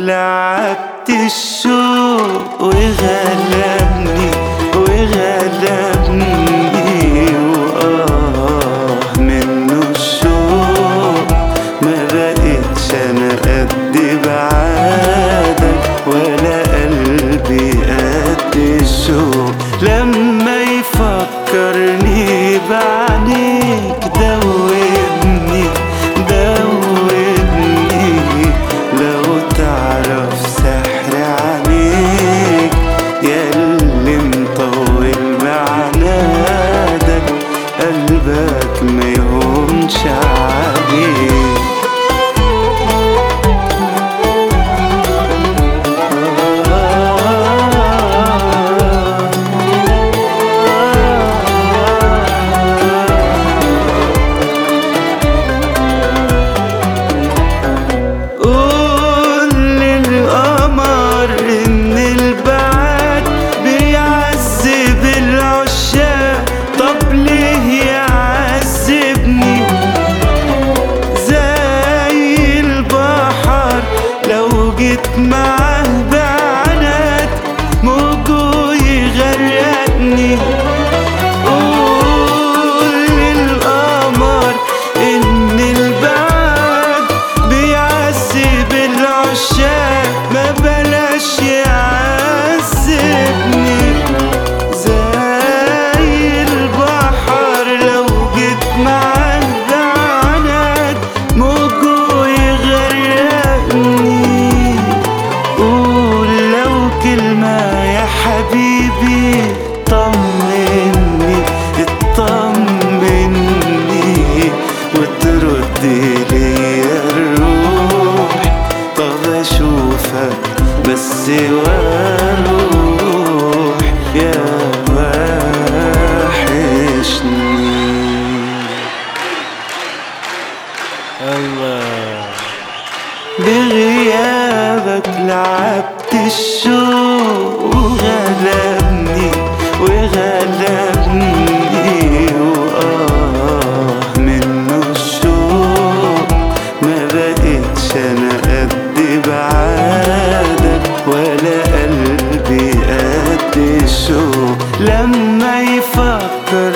لعبت الشوق وغلبني وآه منه الشوق ما بقتش أنا قد بعادك ولا قلبي قد الشوق لما يفكرني بعينيك دوبني لو تعرف سحر عينيك ياللي مطول معنادك قلبك ما يهونش عليك. معاه بعناد موجه يغرقني قول للقمر إن البعد بيعذب العشاق ما بلاش يعذبني زي البحر لو جيت معاه بعناد موجه يغرقني يا حبيبي اطمني وترد ليا الروح طب اشوفك بس واروح يا وحشني. الله بغيابك لعبت الشوق وغلبني وآه منه الشوق ما بقتش أنا قد بعادك ولا قلبي قد الشوق لما يفكر